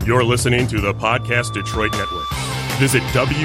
You're listening to the Podcast Detroit Network. Visit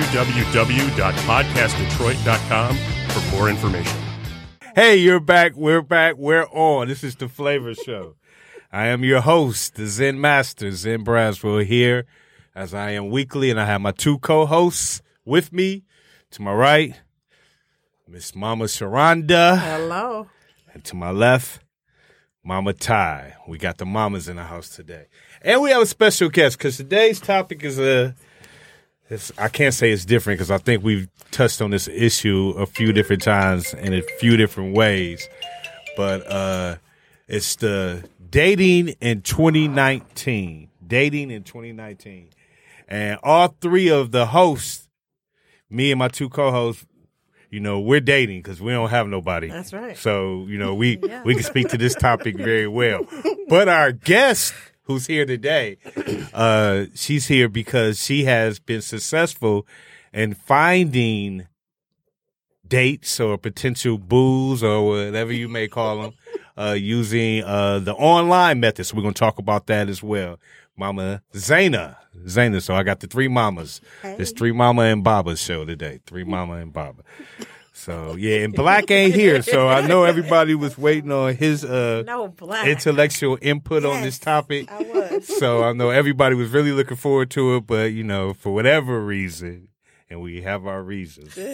www.podcastdetroit.com for more information. Hey, you're back. We're back. We're on. This is the Flavor Show. I am your host, the Zen Master, Zen Braswell, here as I am weekly, and I have my two co-hosts with me. To my right, Miss Mama Sharonda. Hello. And to my left, Mama Ty. We got the mamas in the house today. And we have a special guest because today's topic is I can't say it's different because I think we've touched on this issue a few different times in a few different ways. But it's the dating in 2019. Dating in 2019. And all three of the hosts, me and my two co-hosts, we're dating because we don't have nobody. That's right. So, we can speak to this topic very well. But our guest who's here today, she's here because she has been successful in finding dates or potential boos or whatever you may call them using the online method. So we're going to talk about that as well. Mama Zaina. So I got the three mamas. Hey. It's Three Mama and Baba show today. Three Mama and Baba. So, yeah, and Black ain't here. So I know everybody was waiting on his intellectual input on this topic. I was. So I know everybody was really looking forward to it. But, for whatever reason, and we have our reasons, he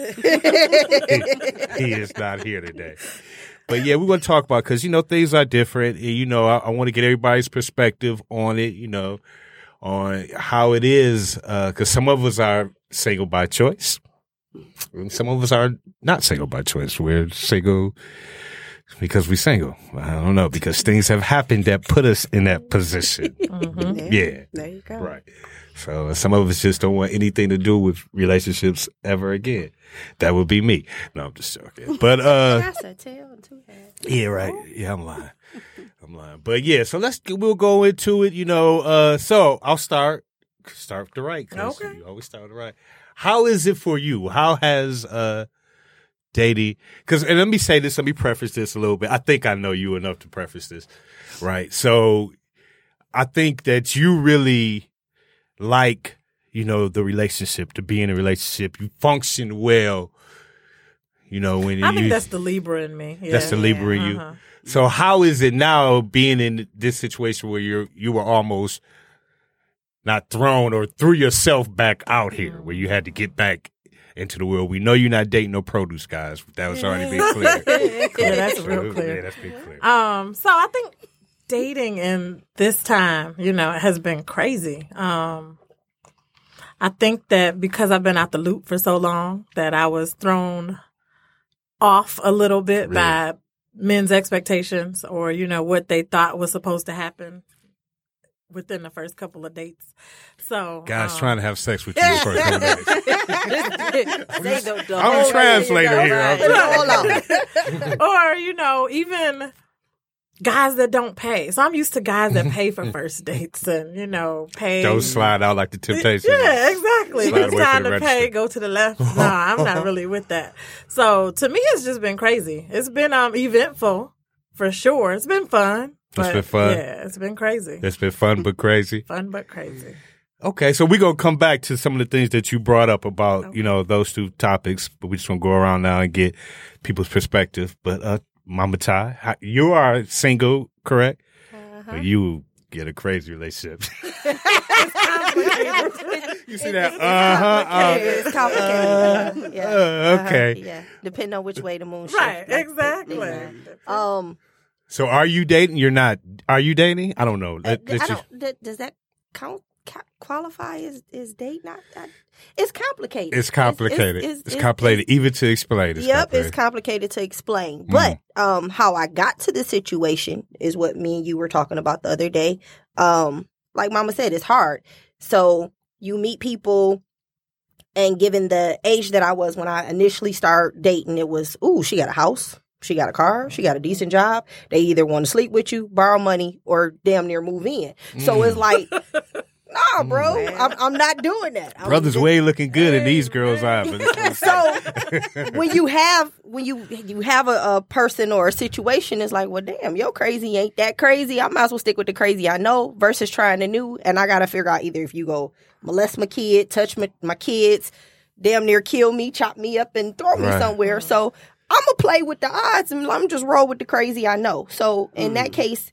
is not here today. But, yeah, we're going to talk about because, things are different. And, I want to get everybody's perspective on it, on how it is. Because some of us are single by choice. And some of us are not single by choice. We're single because we're single. I don't know, because things have happened that put us in that position. Mm-hmm. Yeah. There you go. Right. So some of us just don't want anything to do with relationships ever again. That would be me. No, I'm just joking. But That's a tail and two heads. yeah, right. Yeah, I'm lying. But yeah, so we'll go into it, so I'll start with the right. Okay. You always start with the right. How is it for you? How has dating? And let me say this. Let me preface this a little bit. I think I know you enough to preface this, right? So I think that you really like, the relationship, to be in a relationship. You function well, when I think that's the Libra in me. Yeah. That's the Libra in you. So how is it now being in this situation where you were almost not thrown or threw yourself back out here, where you had to get back into the world? We know you're not dating no produce guys. That was already been clear. Yeah, that's real clear. Yeah, that's been clear. So I think dating in this time, has been crazy. I think that because I've been out the loop for so long that I was thrown off a little bit by men's expectations or, what they thought was supposed to happen within the first couple of dates. So guys trying to have sex with you the first couple of days. I'm I'm a translator here. or, even guys that don't pay. So I'm used to guys that pay for first dates and, pay. Don't slide out like the Temptations. Yeah, exactly. Slide It's away time from the to pay, register. go to the left. No, I'm not really with that. So to me, it's just been crazy. It's been eventful for sure. It's been fun. It's been fun. Yeah, it's been crazy. It's been fun but crazy. Fun but crazy. Okay, so we're going to come back to some of the things that you brought up about, those two topics, but we're just going to go around now and get people's perspective. But Mama Ty, you are single, correct? But you get a crazy relationship. You see that? It's complicated. Okay. Yeah. Depending on which way the moon shifts. Right, exactly. So are you dating? You're not. Are you dating? I don't know. Does that count? Qualify as date? Not. It's complicated. It's complicated. It's complicated even to explain. It's complicated to explain. But how I got to the situation is what me and you were talking about the other day. Like Mama said, it's hard. So you meet people, and given the age that I was when I initially started dating, it was, she got a house. She got a car. She got a decent job. They either want to sleep with you, borrow money, or damn near move in. So it's like, no, Nah, bro. I'm not doing that. Brother's way looking good in these girls' eyes. So when you have a person or a situation, it's like, well, damn, your crazy ain't that crazy. I might as well stick with the crazy I know versus trying the new. And I gotta figure out either if you go molest my kid, touch my kids, damn near kill me, chop me up, and throw me somewhere. So I'm gonna play with the odds and I'm just roll with the crazy I know. So in that case,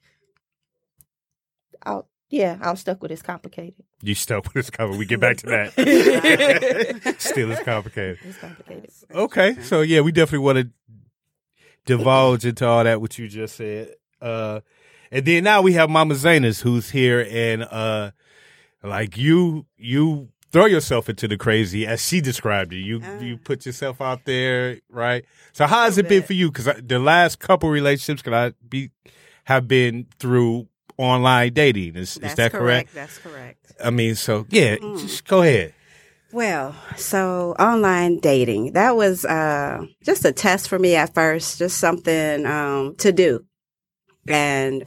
I'm stuck with it's complicated. You stuck with it's complicated. We get back to that. Still, it's complicated. It's complicated. Okay, so yeah, we definitely want to divulge into all that what you just said. And then now we have Mama Zanas who's here, and like you throw yourself into the crazy as she described it. You put yourself out there, right? So how has it been for you? Because the last couple relationships have been through online dating. Is that correct? That's correct. I mean, so yeah, just go ahead. Well, so online dating, that was just a test for me at first, just something to do. And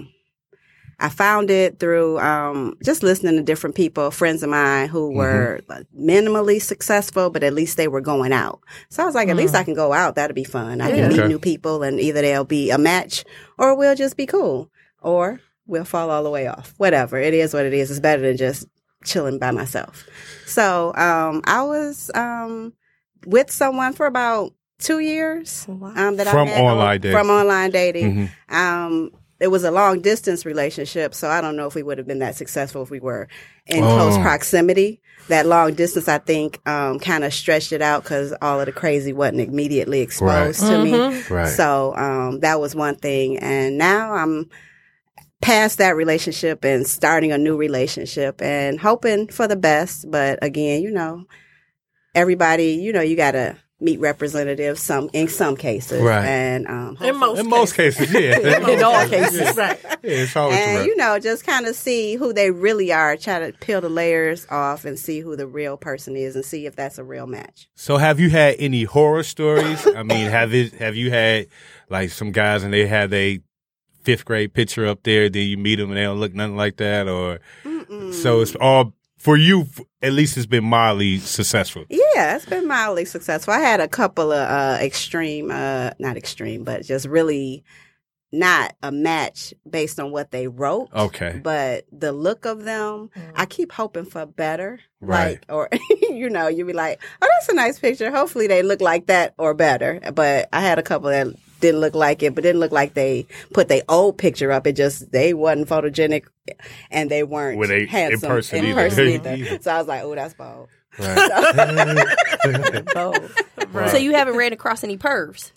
I found it through just listening to different people, friends of mine who were minimally successful, but at least they were going out. So I was like, at least I can go out. That'll be fun. I can meet new people, and either they'll be a match or we'll just be cool. Or we'll fall all the way off. Whatever. It is what it is. It's better than just chilling by myself. So I was with someone for about 2 years. That From I met online dating. From online dating. It was a long distance relationship, so I don't know if we would have been that successful if we were in close proximity. That long distance, I think, kind of stretched it out because all of the crazy wasn't immediately exposed to me. Right. So that was one thing. And now I'm past that relationship and starting a new relationship and hoping for the best. But again, everybody, you got to meet representatives in some cases. Right. And in most cases, yeah. In all cases, right. Yeah, it's always and, just kind of see who they really are, try to peel the layers off and see who the real person is and see if that's a real match. So have you had any horror stories? I mean, have you had like some guys and they had a 5th grade picture up there, then you meet them and they don't look nothing like that? Or so it's all, for you, at least it's been mildly successful. Yeah, it's been mildly successful. I had a couple of extreme, not extreme, but just really not a match based on what they wrote. Okay. But the look of them, I keep hoping for better. Right. Like, or, you'd be like, oh, that's a nice picture. Hopefully they look like that or better. But I had a couple that didn't look like it, but didn't look like they put their old picture up. It just, they wasn't photogenic and they weren't handsome in person either. So I was like, oh, that's bold. Right. Bold. Right. So you haven't ran across any pervs?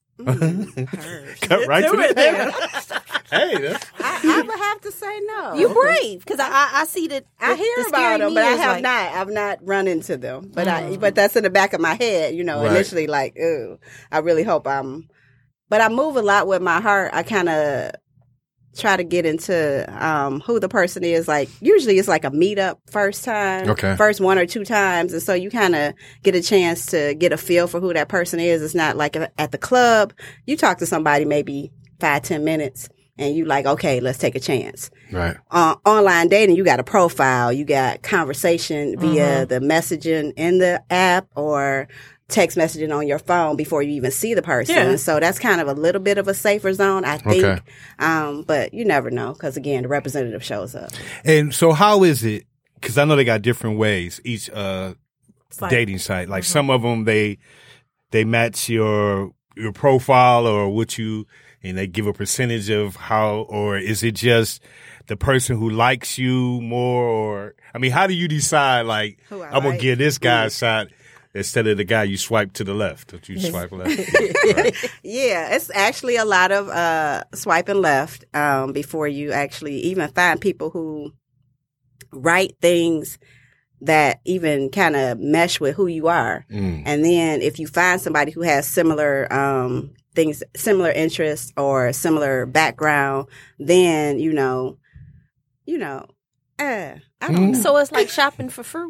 Cut right to the point. Hey, I would have to say no. You brave, because I see that. I hear about them, but I have not. I've not run into them. But but that's in the back of my head. Initially, like, ooh, I really hope But I move a lot with my heart. I kind of try to get into who the person is. Like, usually it's like a meetup first time, first 1 or 2 times. And so you kind of get a chance to get a feel for who that person is. It's not like at the club. You talk to somebody maybe 5-10 minutes and you like, okay, let's take a chance. Right. Online dating, you got a profile. You got conversation via the messaging in the app or text messaging on your phone before you even see the person. Yeah. So that's kind of a little bit of a safer zone, I think. Okay. But you never know because, again, the representative shows up. And so how is it? Because I know they got different ways, each dating site. Like some of them, they match your profile or what you, and they give a percentage of how, or is it just the person who likes you more? Or, I mean, how do you decide, like, I'm going to give this guy a shot instead of the guy you swipe to the left? Don't you swipe left? Right. Yeah, it's actually a lot of swiping left before you actually even find people who write things that even kind of mesh with who you are. And then if you find somebody who has similar things, similar interests or similar background, then, I don't know. So it's like shopping for fruit?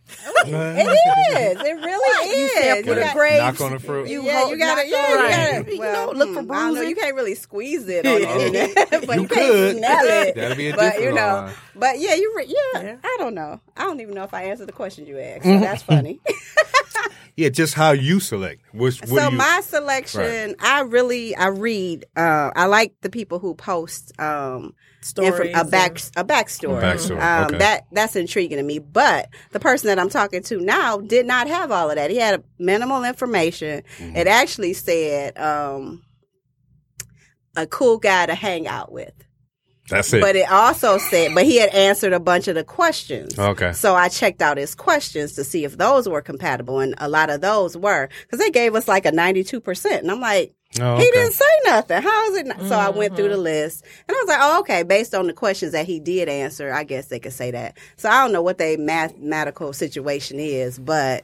It is. It really is. sample the got- grapes. Knock on the fruit. You Yeah, hold- you gotta, knock yeah, on you the gotta. right. You Well, know, look for I don't know. bruising. You can't really squeeze it on the internet, but You you could. can't smell it. That'd be a But different you know, line. but yeah, Yeah. I don't know. I don't even know if I answered the question you asked. So that's funny. Yeah, just how you select. What So do you, my selection, I read. I like the people who post Stories a backstory. A backstory, okay. That's intriguing to me. But the person that I'm talking to now did not have all of that. He had minimal information. Mm-hmm. It actually said a cool guy to hang out with. That's it. But it also said, but he had answered a bunch of the questions. Okay. So I checked out his questions to see if those were compatible, and a lot of those were, because they gave us like a 92%. And I'm like, Oh, he okay. didn't say nothing. How is it? So I went through the list, and I was like, oh, okay. Based on the questions that he did answer, I guess they could say that. So I don't know what their mathematical situation is, but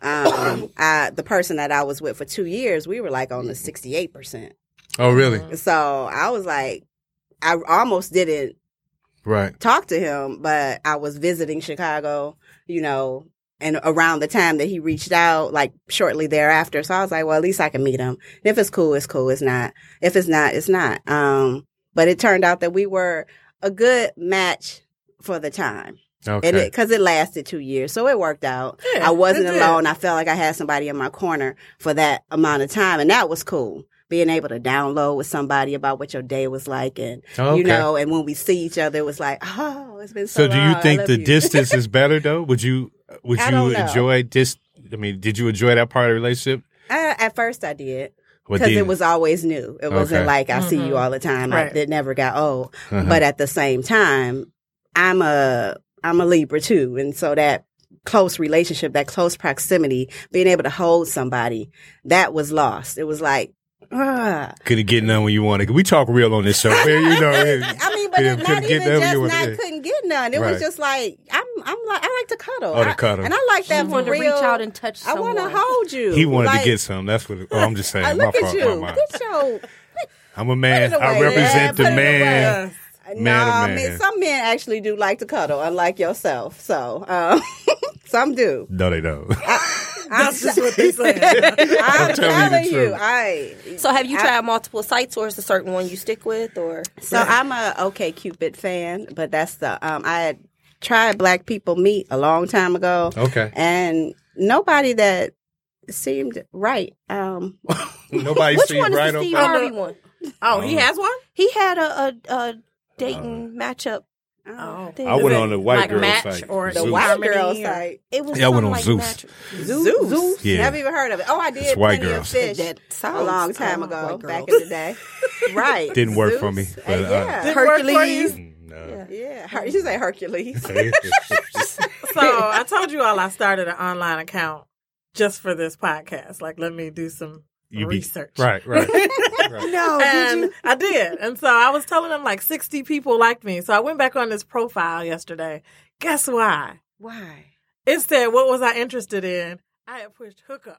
the person that I was with for 2 years, we were like on the 68%. Oh, really? So I was like, I almost didn't Right. talk to him, but I was visiting Chicago, you know, and around the time that he reached out, like shortly thereafter. So I was like, well, at least I can meet him. And if it's cool, it's cool. It's not. If it's not, it's not. But it turned out that we were a good match for the time. Okay. Because it lasted 2 years. So it worked out. Yeah, I wasn't it did. alone. I felt like I had somebody in my corner for that amount of time. And that was cool. Being able to download with somebody about what your day was like. And, Okay. you know, and when we see each other, it was like, oh, it's been so So do long. you I think love the you. distance is better though? Would you I don't know. enjoy this? I mean, did you enjoy that part of the relationship? At first I did. What Because did- it was always new. It wasn't Okay. like I see you all the time. Right. It never got old. Uh-huh. But at the same time, I'm a Libra too. And so that close relationship, that close proximity, being able to hold somebody, that was lost. It was like, couldn't get none when you wanted. We talk real on this show, man. You know. I mean, but Yeah, it's couldn't not get even none when just you not wanted. couldn't get none. It Right. was just like I like to cuddle. Oh, to cuddle. And I like that You for wanted to real. reach out and touch I want to someone. hold you. He wanted Like, to get some. That's what. Oh, I'm just saying. look my at fault. you. My mind. Get your I'm a man. Put it I away, represent man. the Put it man. away. Man Nah, to I man. mean, some men actually do like to cuddle, unlike yourself. So, some do. No, they don't. That's just what they say. I'm Tell me the telling you, truth. So have you tried multiple sites, or is a certain one you stick with, or? So I'm a OkCupid fan, but that's the I had tried Black People Meet a long time ago. Okay. And nobody that seemed right. Nobody Which see one is right the on Steve top. Harvey one? Oh, he has one? He had a dating matchup. Oh. thing. I went Is on it the white like girl Match site. or The Zeus. white Harmony girl or- site. It was Yeah, I went something on like Zeus. match- Zeus? Yeah. Never even heard of it. Oh, I did It's white Plenty of girls. Fish That sounds a long time like ago, white back girls. in the day. Right. Didn't work Zeus. for me, but, yeah. Didn't work for Hercules. you? No. Yeah. You say Hercules. So I told you all I started an online account just for this podcast. Like, let me do some research. Right. Right. No, And I did. And so I was telling them like 60 people liked me. So I went back on this profile yesterday. Guess why? Why? It said, what was I interested in? I had pushed hookups.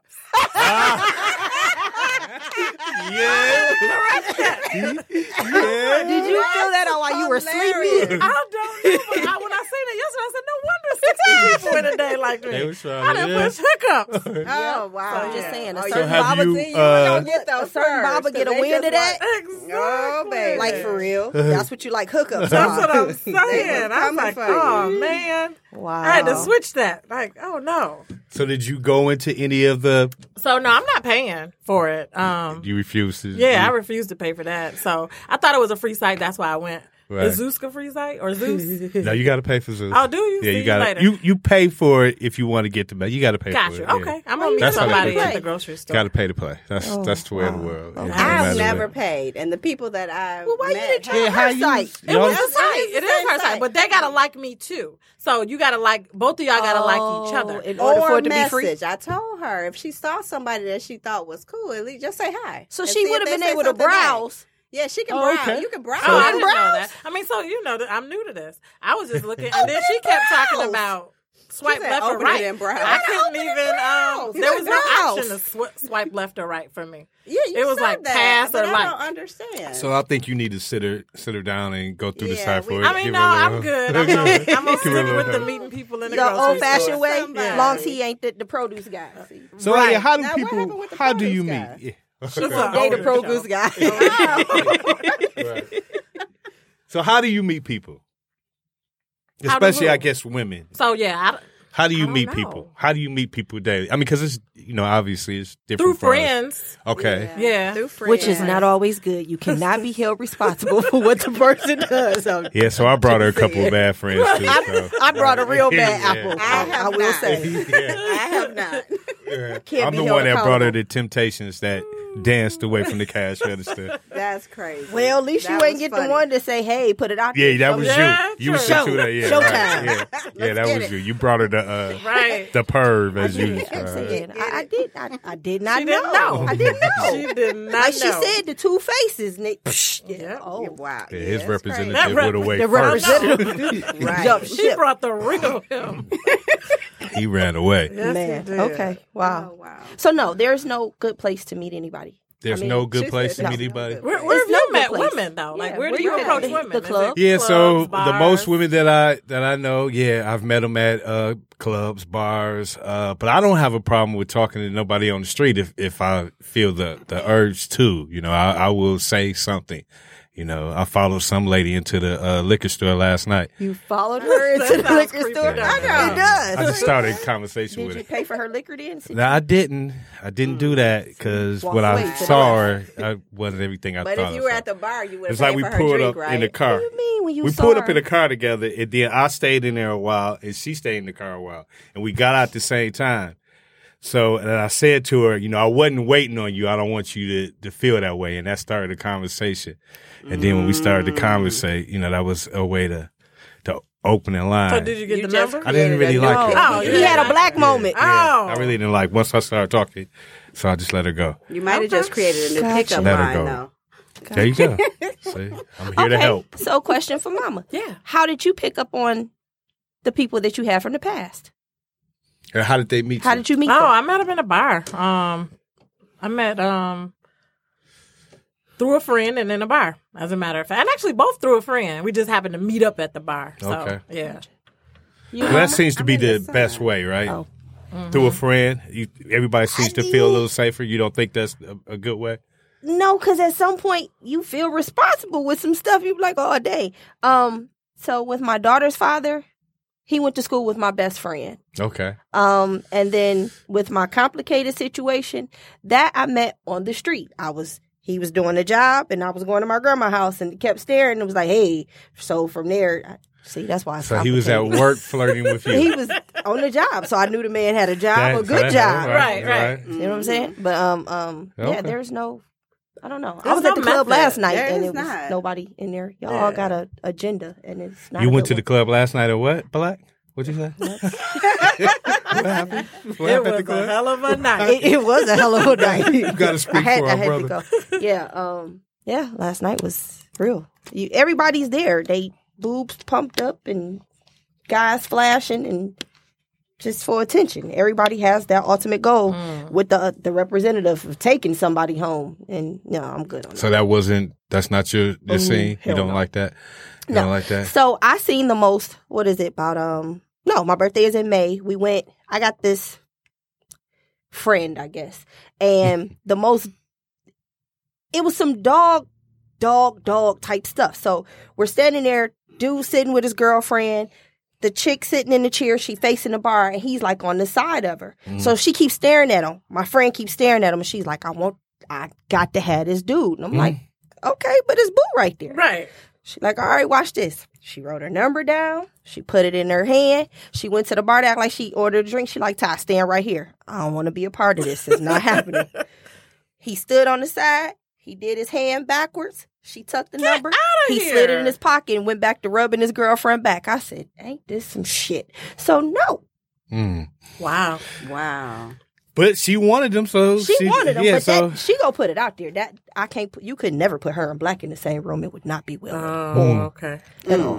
Yeah. Did you feel that while you were sleeping? I don't know. But when I seen it yesterday, I said, no wonder 60 people in a day like me. They was trying I to- done yeah. pushed hookups. Oh, wow. So I'm just saying, a Oh, certain you- have Baba you, thing, don't get a those certain first, Baba get a 'cause they wind just of that. Exactly. Oh, baby. Like for real, that's what you like hookups. That's what I'm They saying. were I was coming like, for you. oh, man. Wow. I had to switch that. Like, oh, no. So did you go into any of the? So, no, I'm not paying for it. You refused to. Yeah, I refused to pay for that. So I thought it was a free site. That's why I went. Right. Is Zeus a free site or Zeus? No, you got to pay for Zeus. Oh, do you? Yeah, See you you got later. to. You pay for it if you want to get the. You got to pay for Gotcha. it. Yeah. Okay. I'm going to meet That's how they somebody pay. at the grocery store. Got to pay to play. That's the way of the world. It don't I've matter never what. paid. And the people that I've Well, why you met didn't try Yeah, how her you? site? It y'all- was a site. It is her Same site. site. But they got to like me too. So you got to like, both of y'all got to like each other. In order or for it to be free. message. I told her if she saw somebody that she thought was cool, at least just say hi. So And she see if would have they been say able to something nice. browse. Yeah, she can Oh, browse. okay. You can browse. Oh, I didn't know browse? that. I mean, so you know that I'm new to this. I was just looking, and then she kept talking about swipe said, left or "Open it right. and browse." I couldn't even. There was no Browse. option to swipe left or right for me. Yeah, you It was said like that, pass but or I like. don't understand. So I think you need to sit her down and go through the Yeah, side we- for it. I mean, Give no, her a I'm little- good. I'm gonna Give her a stick little with the help. meeting people in the The grocery old-fashioned store. way, Somebody. as long as he ain't the produce guy. See? So Right. yeah, how do Now, what happened people? with the How do you produce meet? guy? Yeah. She's a They the older produce show. guy. Right. So how do you meet people? How do Especially, who? I guess, women. So yeah, How do you I meet don't people? know. How do you meet people daily? I mean, because it's obviously it's different through for us. friends. Okay. Yeah. Through friends. Which is not always good. You cannot be held responsible for what the person does. So Yeah, so I brought her a couple of bad friends too. So. I brought a real bad Yeah. apple. I I will not. say. Yeah. I have not. Can't I'm be the held one that brought her accountable. the Temptations that danced away from the cash register. That's crazy. Well, at least That you ain't was get funny. the one to say, "Hey, put it out there." Yeah, that was Yeah, you. You was true. the two that, yeah, Showtime. right. Yeah, that get was it. you. You brought her the Right. the perv as you I'm described. saying, I did not She know. didn't know. I didn't know. She did not Like she know. said, the two faces. Nick. Yeah. Yeah, Oh, wow. Yeah, Yeah, his that's representative That rep- would have the waited first. representative Right. jumped She ship. brought the real him. He ran away. Yes, Man, he did. okay, wow. Oh, wow. So no, there's no good place to meet anybody. There's I mean, no good she place said to meet there's no anybody. good Where place. have no you good met place. women though? Like Yeah, where do where you you approach at? women? The Is it club? Yeah, so clubs, the most bars? women that I know, yeah, I've met them at clubs, bars, but I don't have a problem with talking to nobody on the street if I feel the urge to. I will say something. I followed some lady into the liquor store last night. You followed her into That the sounds liquor creepy. store. Yeah. I know it does. I just started a conversation Did with you her. pay for her liquor then? No, I didn't. I didn't do that because Walk when away I to the saw her, I wasn't everything I But thought. if you I were saw. at the bar, you would have It's like paid we for her pulled drink, up right? in the car. What do you mean when you We saw pulled her? up in the car together, and then I stayed in there a while, and she stayed in the car a while, and we got out at the same time. So, and I said to her, I wasn't waiting on you. I don't want you to feel that way. And that started the conversation. And then when we started to conversate, that was a way to open the line. So did you get You the just number? I didn't really like it. Oh, he had a black moment. Oh, I really didn't like once I started talking, so I just let her go. You might have just created a new Gotcha. pickup Let her line, go. though. There you go. See, I'm here to help. So, question for Mama. Yeah. How did you pick up on the people that you had from the past? How did they meet How you? did you meet Oh, them? I met him in a bar. I met through a friend and in a bar, as a matter of fact. And actually both through a friend. We just happened to meet up at the bar. So, Okay. yeah. Well, that seems to be I'm the in the best sun. way, right? Oh. Through a friend, everybody seems to feel a little safer. You don't think that's a good way? No, because at some point you feel responsible with some stuff. You be like, oh, day. So with my daughter's father, he went to school with my best friend. Okay. And then with my complicated situation, that I met on the street. He was doing a job, and I was going to my grandma's house, and he kept staring. And was like, "Hey." So from there, see, that's why. It's So he was at complicated. work flirting with you. He was on the job, so I knew the man had a job, a That- good job. Right, right. You know what I'm saying? But Okay. yeah, there's no. I don't know. I There's was at no the club method. last night, There and is it was not. nobody in there. Y'all Yeah. all got a agenda, and it's not. You a went good to the one. club last night at what, Black? What'd you say? What happened? What It happened at was the club? a hell of a night. It was a hell of a night. You gotta speak for our brother. to go. Yeah, last night was real. Everybody's there. They boobs pumped up and guys flashing and just for attention. Everybody has that ultimate goal with the representative of taking somebody home. And no, I'm good on that. So that's not your scene? You hell don't no. like that? You No. don't like that? So I seen the most, what is it, about, no, my birthday is in May. I got this friend, I guess. And the most, it was some dog type stuff. So we're standing there, dude sitting with his girlfriend, the chick sitting in the chair, she facing the bar, and he's like on the side of her. So she keeps staring at him. My friend keeps staring at him, and she's like, I got to have this dude. And I'm like, okay, but it's boo right there. Right. She like, all right, watch this. She wrote her number down. She put it in her hand. She went to the bar to act like she ordered a drink. She like, Ty, stand right here. I don't want to be a part of this. It's not happening. He stood on the side. He did his hand backwards. She tucked the number. outta He here. slid it in his pocket and went back to rubbing his girlfriend back. I said, ain't this some shit? So no, Mm. Wow. Wow. But she wanted them, so she wanted him, Yeah, but so that, she gonna put it out there. That I can't put. You could never put her and Black in the same room. It would not be well Oh, okay. at all.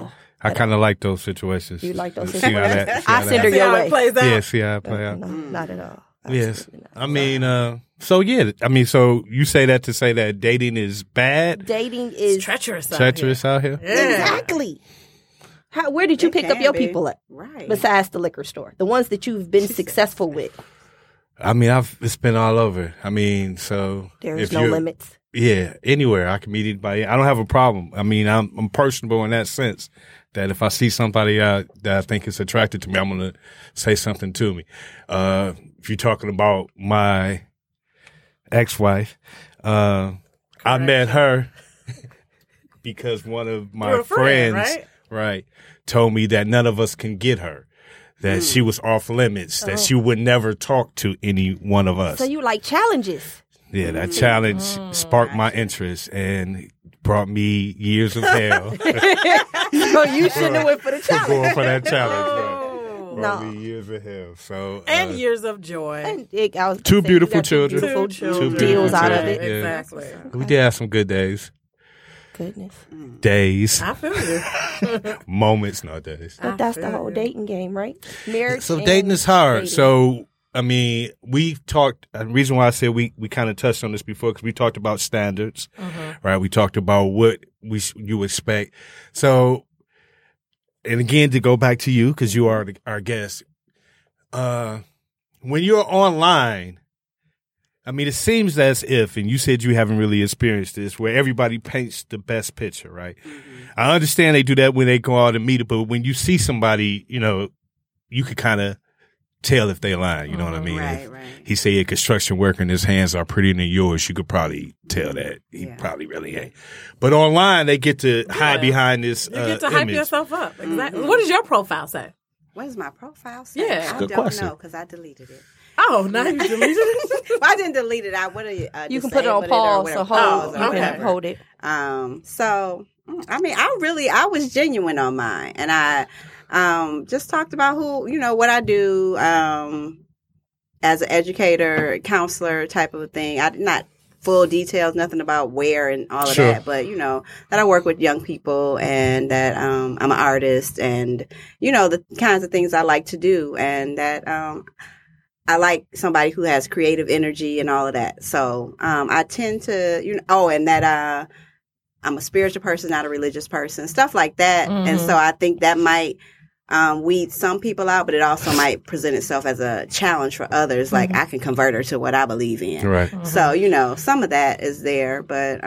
I kind of like those situations. You like those See how situations? that- see how I send her that- See your how way. it plays out. Yeah, see how it play out. No, not at all. Yes. Absolutely not. I mean, so yeah, I mean, so you say that to say that dating is bad, Dating It's is treacherous. out treacherous out here? here. Yeah. exactly. Where did you It pick up can your be. people at? Right. Besides the liquor store, the ones that you've been successful with. I mean, it's been all over. I mean, so There is if no you're- limits. Yeah, anywhere I can meet anybody. I don't have a problem. I mean, I'm personable in that sense. That if I see somebody that I think is attracted to me, I'm gonna say something to me. If you're talking about my ex-wife, I met her because one of my Through a friend, friends, right? told me that none of us can get her. That she was off limits. That she would never talk to any one of us. So you like challenges. Yeah, that challenge sparked my interest and brought me years of hell. So you shouldn't have went for the for going challenge. for that challenge. Oh. Right. Brought No. me years of hell. So And years of joy. And I was Two saying, beautiful you got two children. beautiful Two children. deals out of children. it. Yeah. Exactly. we did have some good days, Goodness. days, I feel you. moments, not days. But that's the feel whole you. dating game, right? Marriage. So and dating is hard. dating. So I mean, we talked. The reason why I said we kind of touched on this before because we talked about standards, right? We talked about what you expect. So, and again, to go back to you because you are our guest. When you're online, I mean, it seems as if, and you said you haven't really experienced this, where everybody paints the best picture, right? I understand they do that when they go out and meet it, but when you see somebody, you know, you could kind of tell if they lying. You know what I mean? Right, If right. he say a construction worker and his hands are prettier than yours, you could probably tell that he Yeah. probably really ain't. But online, they get to hide behind this You get to hype image. yourself up. Exactly. What does your profile say? What does my profile say? Yeah. I Good don't question. know because I deleted it. Oh, now you deleted it? I didn't delete it. I would have. You can put it on pause, so hold. Oh, You can okay. hold it. So I mean, I was genuine on mine, and I just talked about what I do as an educator, counselor type of a thing. I not full details, nothing about where and all of Sure. that, but that I work with young people and that I'm an artist and the kinds of things I like to do, and that I like somebody who has creative energy and all of that. So I tend to, and that I'm a spiritual person, not a religious person, stuff like that. And so I think that might weed some people out, but it also might present itself as a challenge for others. Like I can convert her to what I believe in. Right. So, some of that is there, but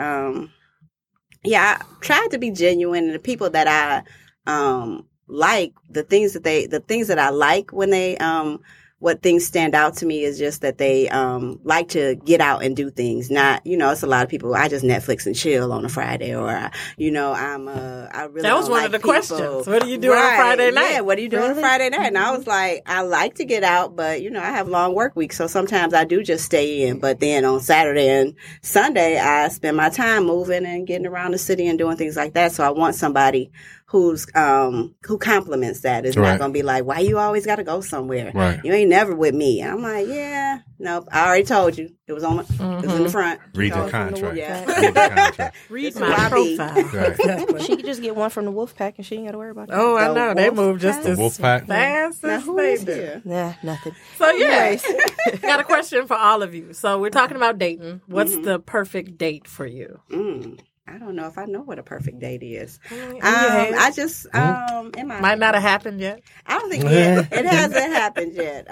yeah, I tried to be genuine, and the people that I like, the things that I like when they what things stand out to me is just that they like to get out and do things. Not, it's a lot of people, I just Netflix and chill on a Friday, or I really That was don't one like of the people. questions. What do you do on a Friday night? Yeah, what do you do on a Friday night? And I was like, I like to get out, but I have long work weeks, so sometimes I do just stay in. But then on Saturday and Sunday, I spend my time moving and getting around the city and doing things like that. So I want somebody who compliments that. It's Right. not going to be like, why you always got to go somewhere? Right. You ain't never with me. And I'm like, yeah, nope. I already told you. It was on my, it was in the front. Read the Told you from contract. Yeah. Read the contract. Read It's my Robbie. profile. Right. Exactly. She could just get one from the wolf pack and she ain't got to worry about it. Oh, I The know. They wolf move just pack? as Wolf pack? fast Now as who they is do. here? Nah, nothing. So, yeah. Got a question for all of you. So, we're talking about dating. What's the perfect date for you? I don't know if I know what a perfect date is. your I just in my Might not have happened yet. I don't think it hasn't happened yet.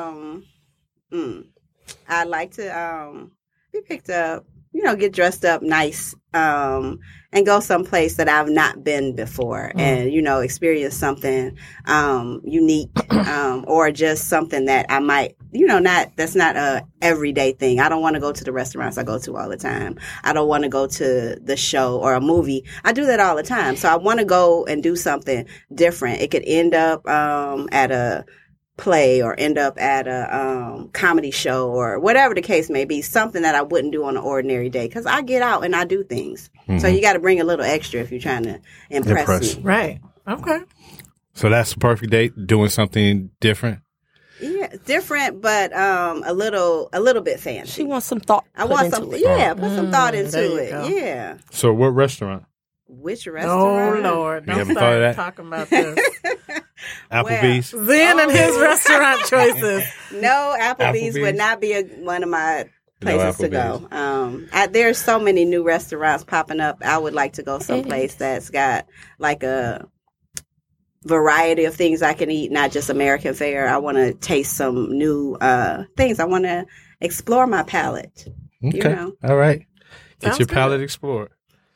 I'd like to be picked up, get dressed up nice, and go someplace that I've not been before, and experience something unique, or just something that I might, that's not a everyday thing. I don't want to go to the restaurants I go to all the time. I don't want to go to the show or a movie. I do that all the time, so I want to go and do something different. It could end up at a play or end up at a comedy show or whatever the case may be, something that I wouldn't do on an ordinary day, because I get out and I do things. So you got to bring a little extra if you're trying to impress me. Right. Okay. So that's the perfect date, doing something different. Yeah, different, but a little bit fancy. She wants some thought. I put want into some, it. put some thought there into you it. go. Yeah. So what restaurant? which Oh, restaurant? Lord. Don't haven't thought of that? start talking about this. Applebee's. Zen and his restaurant choices. No, Applebee's Applebee's? would not be one of my No places to go. There's so many new restaurants popping up. I would like to go someplace that's got like a variety of things I can eat, not just American fare. I want to taste some new things. I want to explore my palate. Okay. You know? All right. Get Sounds your good. palate explored.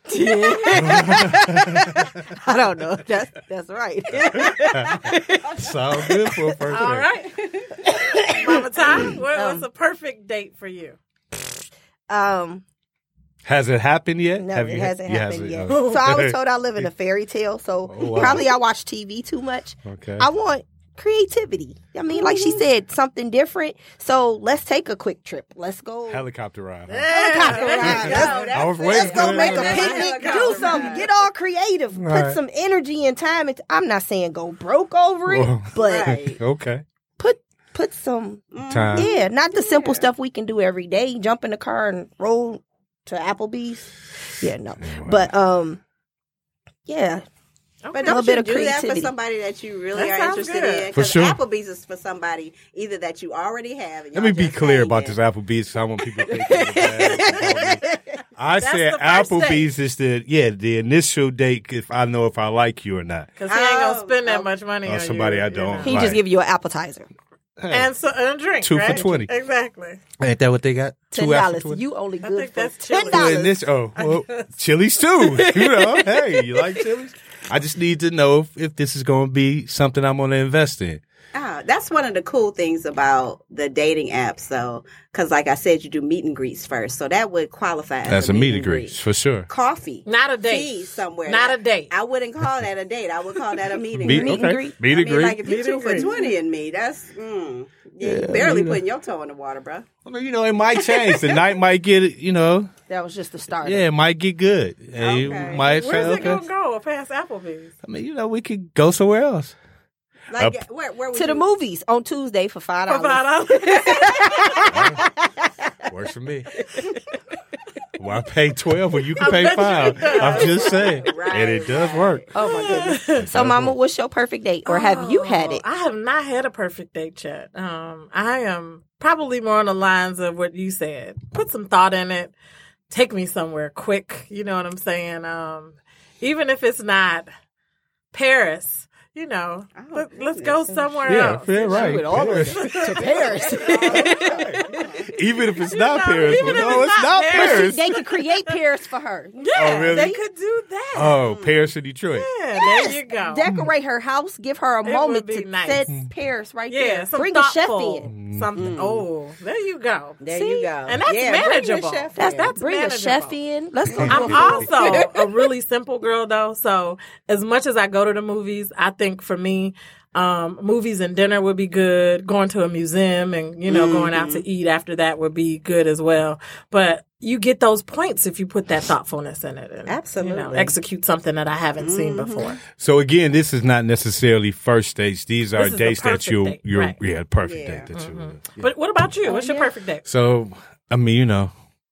I don't know. That's right. Sounds good for a first All date. right. Mama Ty, what's a perfect date for you? Has it happened yet? No, Have it you hasn't happened yet. Oh. So I was told I live in a fairy tale. So Oh, wow. probably I watch TV too much. Okay. I want creativity. I mean, like she said, something different. So let's take a quick trip. Let's go. Helicopter ride. Huh? Helicopter ride. I was Let's waiting go for make a that. picnic. Do something. Get all creative. Right. Put some energy and time. I'm not saying go broke over it, Whoa. but Right. Okay. put some. Time. Yeah, not the simple stuff we can do every day. Jump in the car and roll to Applebee's. Yeah, no. But yeah. But A don't bit you of do that for creativity. somebody that you really That are sounds interested good. in? For Because sure. Applebee's is for somebody either that you already have. And Let me y'all be just clear hanging. about this Applebee's. I want people to think it's bad. I That's said the first Applebee's is the initial date if I know if I like you or not. Because he ain't going to Oh, spend that oh. much money on somebody you, I don't. He Right. just give you an appetizer. Hey, And a drink, 2 for right? $20. Exactly. ain't that what they got? $10. You only I good think for that's chili. $10. Well, Chili's too. You know, hey, you like Chili's? I just need to know if this is going to be something I'm going to invest in. That's one of the cool things about the dating apps, though, because like I said, you do meet and greets first, so that would qualify as That's a a meet and greet for sure. Coffee, Not a date. tea somewhere, Not a date. I wouldn't call that a date. I would call that a meet and Meet, greet. and okay. greet. Meet I and mean, greet. like if you Meet 2 and for greet. 20 in me, that's you're barely putting your toe in the water, bro. Well, you know, it might change. The night might get, you know, That was just the start. yeah, it might get good. And you Okay. might say, Where's it okay. going to go past Applebee's? I mean, you know, we could go somewhere else. Like where would To the you- movies on Tuesday for $5. For $5. Works for me. Why pay 12 when you can pay bet you 5? it does. I'm just saying. Right, And it does work. Oh my goodness. So, Mama, what's your perfect date, or have you had it? I have not had a perfect date yet. I am probably more on the lines of what you said. Put some thought in it. Take me somewhere quick. You know what I'm saying? Even if it's not Paris, you know, let's go somewhere else. Yeah, right. With all of Paris. it to Paris. Even if it's not know, Paris. even Well, if no, it's it's not not Paris. Paris. They could create Paris for her. Yeah, Oh, really? they could do that. Oh, Paris and Detroit. Yeah, there you go. Decorate her house. Give her a It moment would be to nice. set Paris right Yeah, there. some Bring a chef thoughtful in. something. Oh, there you go. There See? you go. And that's Yeah, bring the manageable. chef That's in. that's Bring a manageable. chef in. Let's go. I'm also a really simple girl, though. So as much as I go to the movies, I think for me, movies and dinner would be good. Going to a museum and, you know, going out to eat after that would be good as well. But you get those points if you put that thoughtfulness in it. And, Absolutely. You know, execute something that I haven't seen before. So again, this is not necessarily first dates. These are This is a dates that perfect you're date, right. yeah, perfect Yeah. date that you. But what about you? What's your perfect date? So I mean, you know,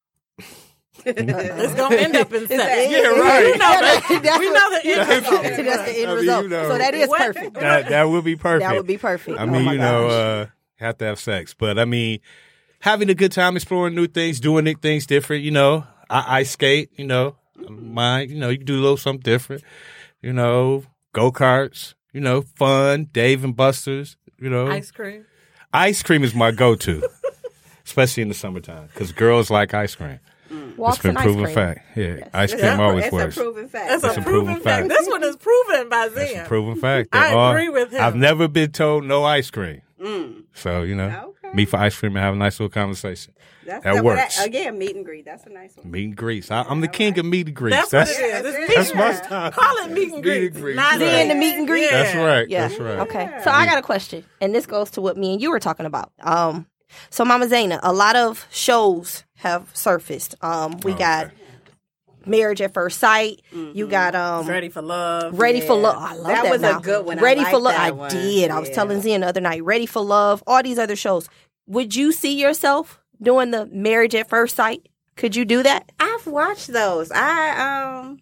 It's going to end up in sex. Yeah, right. We know that. We know the end That's result. the end I mean, result. you know. So that is What? perfect. that would be perfect. That would be perfect. I Oh mean, my you know, gosh. have to have sex, but I mean, having a good time, exploring new things, doing things different. You know, I ice skate. You know, mine. You know, you can do a little something different. You know, go karts. You know, fun. Dave and Buster's. You know, Ice cream. ice cream is my go-to, especially in the summertime because girls like ice cream. Walks It's been and ice proven cream. fact. Yeah, ice cream Yeah. always It's works. a proven fact. That's It's a a proven proven fact. fact. This one is proven by That's a Zen. proven fact. I They agree with him. I've never been told no ice cream. So, you know, Okay. meet for ice cream and have a nice little conversation. That's That works. Again, meet and greet. That's a nice one. Meet and greets. I'm the king of meet and greets. That's what it is. It's meet that's and my greet. style. Call it meet and greet. greet. Not Right. Seeing the meet and greet. Yeah. That's right. Yeah. That's right. Okay. So I got a question, and this goes to what me and you were talking about. So Mama Zaina, a lot of shows have surfaced. We got Marriage at First Sight. You got Ready for love. Ready for Love. I love that. That was a now. good one. I Ready for liked Love. that I one. did. I was Yeah. telling Zen the other night. Ready for Love. All these other shows. Would you see yourself doing the Marriage at First Sight? Could you do that? I've watched those. I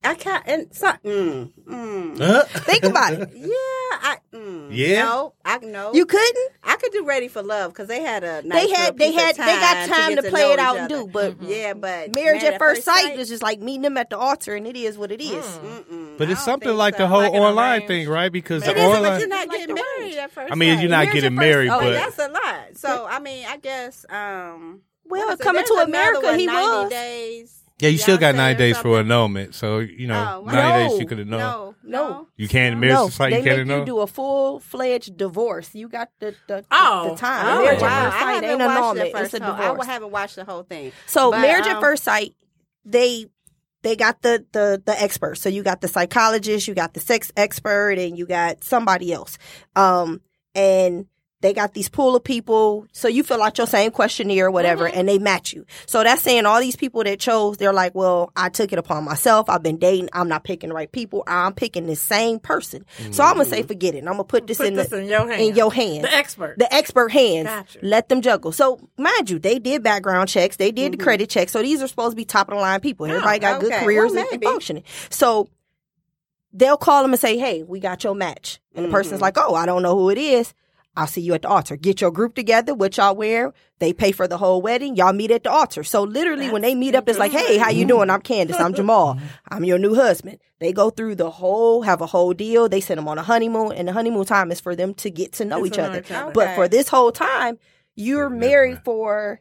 I can't. And so, Think about it. Yeah. No, I know. You couldn't. I could do Ready for Love because they had a nice They got time to get play know it out each and other. do, but Yeah, but marriage at first sight is just like meeting them at the altar, and it is what it is. But it's I don't something think like so. the whole Like an online arranged- thing, right? Because It the is, but online. you're not Like getting the married at first. I mean, you're not Marriage getting at first- married, oh, but that's a lot. So I mean, I guess. Well, what is it? coming There's to another America, one, he 90 was. days. yeah, you still got Beyonce 9 or days for something. annulment. So, 90 days you could annul. No. You can't, marriage No, society, they you can't make you annul? do a full-fledged divorce. You got the time. Oh, Marriage wow. at first I sight haven't ain't watched annulment. the It's a first whole- divorce. I haven't watched the whole thing. So But, marriage at first sight, they got the experts. So you got the psychologist, you got the sex expert, and you got somebody else. And they got these pool of people. So you fill out your same questionnaire or whatever, and they match you. So that's saying all these people that chose, they're like, well, I took it upon myself. I've been dating. I'm not picking the right people. I'm picking the same person. So I'm going to say, forget it. I'm going to put this in your hand. in your hands. The expert hands. Gotcha. Let them juggle. So mind you, they did background checks. They did the credit checks. So these are supposed to be top of the line people. Everybody got good okay. careers Well, and maybe. functioning. So they'll call them and say, hey, we got your match. And the person's like, oh, I don't know who it is. I'll see you at the altar. Get your group together, what y'all wear. They pay for the whole wedding. Y'all meet at the altar. So literally when they meet up, it's like, hey, how you doing? I'm Candace. I'm Jamal. I'm your new husband. They go through have a whole deal. They send them on a honeymoon, and the honeymoon time is for them to get to know each other. But Okay. for this whole time, you're married for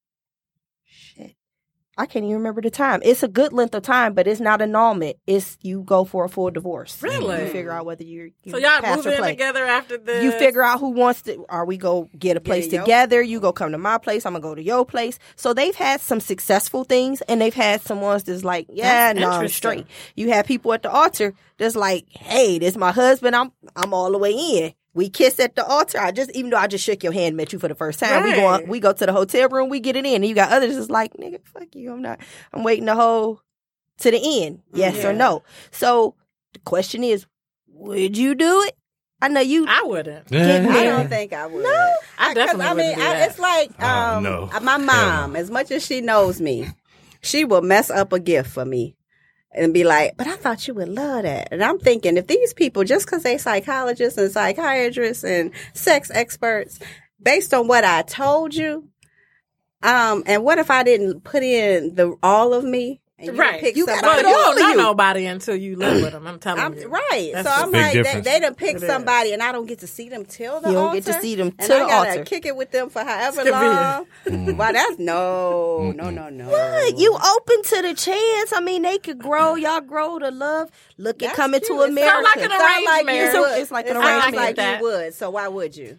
I can't even remember the time. It's a good length of time, but it's not annulment. It's you go for a full divorce. Really? You figure out whether you So y'all pass move or in play. together after this? You figure out who wants to, or we go get a place Yo. together. You go come to my place. I'm going to go to your place. So they've had some successful things, and they've had some ones that's like, yeah, That's no, I'm interesting. straight. You have people at the altar that's like, hey, this my husband. I'm all the way in. We kiss at the altar. Even though I just shook your hand, met you for the first time. Right. We go to the hotel room, we get it in. And you got others that's like, nigga, fuck you. I'm waiting the whole to the end. Yes or no. So the question is, would you do it? I know you. I wouldn't. Getting I married. don't think I would. No. I definitely wouldn't do that. It's like no. my mom, as much as she knows me, she will mess up a gift for me and be like, but I thought you would love that. And I'm thinking, if these people, just because they psychologists and psychiatrists and sex experts, based on what I told you, and what if I didn't put in all of me? And you Right. pick You gotta somebody Well, you all don't of know you. nobody until you live with them. I'm telling you. Right. That's So the I'm big like, difference. they done picked It is. somebody and I don't get to see them till the You don't altar. get to see them and till I the gotta altar. kick it with them for however It's long. convenient. Why, that's no. What? You open to the chance. I mean, they could grow. Y'all grow to love. Look at That's coming cute. to It sound America. like an arranged like marriage. you would. It's like an It sound arranged like marriage. you would. So why would you?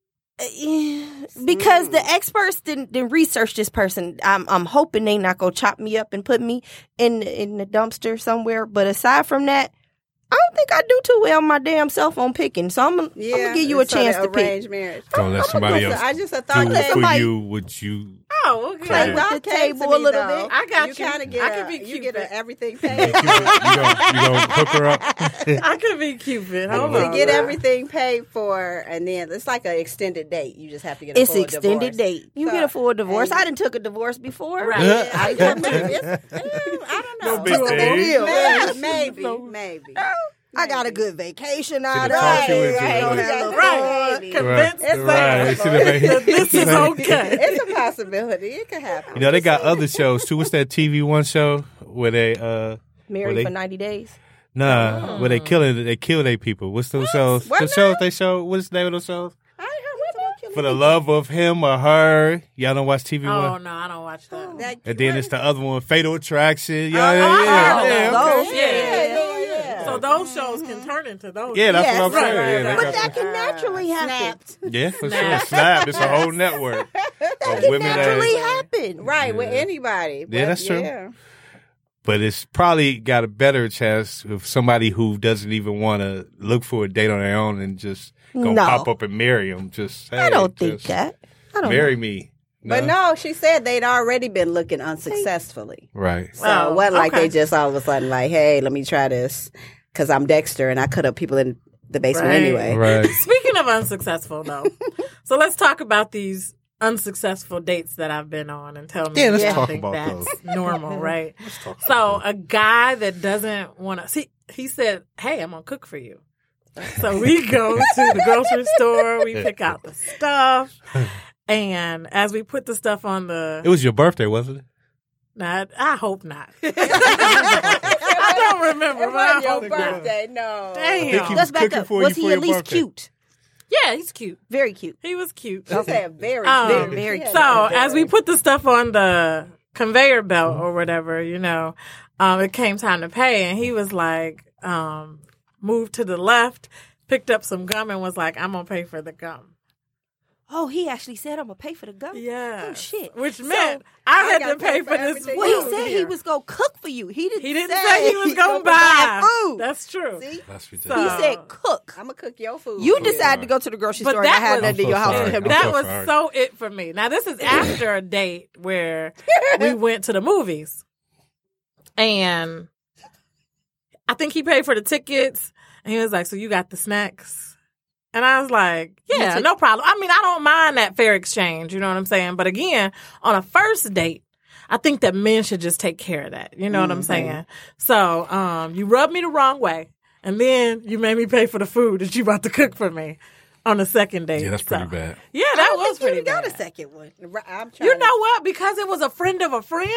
Because the experts didn't research this person. I'm hoping they not gonna chop me up and put me in the dumpster somewhere. But aside from that, I don't think I do too well on my damn cell phone picking. So I'm gonna give you a so chance the to pick. arranged marriage. Don't let somebody So else I just thought do that for somebody- you what you. Oh, okay. Play Yeah. with the That came table to a me, little though. bit. I got you. Kind of I get can be you get Cupid. everything You paid. gonna hook her up? I could be Cupid. Hold To on. get everything paid for, and then it's like an extended date. You just have to get a It's full extended divorce. date. You So- get a full divorce. and- I done took a divorce before. Right. Yeah, I don't No know. big deal. Maybe. I got a good vacation out Should've of talked you it. into I it. don't Right. have no Right. fun. Convinced It's Right. possible. that this is okay. It's a possibility. It could happen. You know, they got other shows too. What's that TV One show where they Married they- for 90 days. where they kill their people? What's those shows? What The now? shows they show. What's the name of those shows? I ain't heard what For the love of him or her. Y'all don't watch TV Oh One. no, I don't watch that. that. And then it's the other one, Fatal Attraction. Yeah, oh, yeah. those. Okay. So those shows can turn into those. Yeah, that's Yes. what I'm saying. Right, Yeah, right, they But got that can naturally happen. Yeah, for sure. Snap. It's a whole network of women Naturally that. happen. Right, with anybody. Yeah, that's true. Yeah. But it's probably got a better chance with somebody who doesn't even want to look for a date on their own and just go No. pop up and marry them. Just I don't think just that. I don't marry me. But no, she said they'd already been looking unsuccessfully. Right. So Oh, it wasn't like okay. they just all of a sudden like, hey, let me try this because I'm Dexter and I cut up people in the basement Right. anyway. Right. Speaking of unsuccessful, though, so let's talk about these unsuccessful dates that I've been on and tell me Yeah, let's if I talk think about that's those. normal, right? So a guy that doesn't want to see, he said, "Hey, I'm gonna cook for you." So we go to the grocery store, we pick out the stuff, and as we put the stuff on It was your birthday, wasn't it? I hope not. I don't remember, but I your hope not. birthday, no. I think he Damn. was Let's back cooking up. for Was you he for at your least birthday. cute? Yeah, he's cute. Very cute. He was cute. She said very, Very cute. So as we put the stuff on the conveyor belt or whatever, it came time to pay, and he was like, moved to the left, picked up some gum, and was like, "I'm gonna pay for the gum." Oh, he actually said, "I'm gonna pay for the gum." Yeah. Oh shit. Which So, meant I had gotta to pay pay for for this everything. food. Well, he said he was gonna cook for you. He didn't. He didn't say he was gonna buy food. That's true. See? That's ridiculous. He So- said cook. I'm gonna cook your food. You for decided to go to the grocery But store and that I had was- nothing to your I'm so house sorry. for him. to That so was sorry. so it for me. Now this is after a date where we went to the movies, and I think he paid for the tickets, and he was like, "So you got the snacks?" And I was like, "Yeah, no problem." I mean, I don't mind that fair exchange. You know what I'm saying? But again, on a first date, I think that men should just take care of that. You know what I'm saying? So, you rubbed me the wrong way, and then you made me pay for the food that you about to cook for me on the second date. Yeah, that's pretty So, bad. Yeah, that I was think pretty you got bad. a second one. I'm trying. You know what? Because it was a friend of a friend,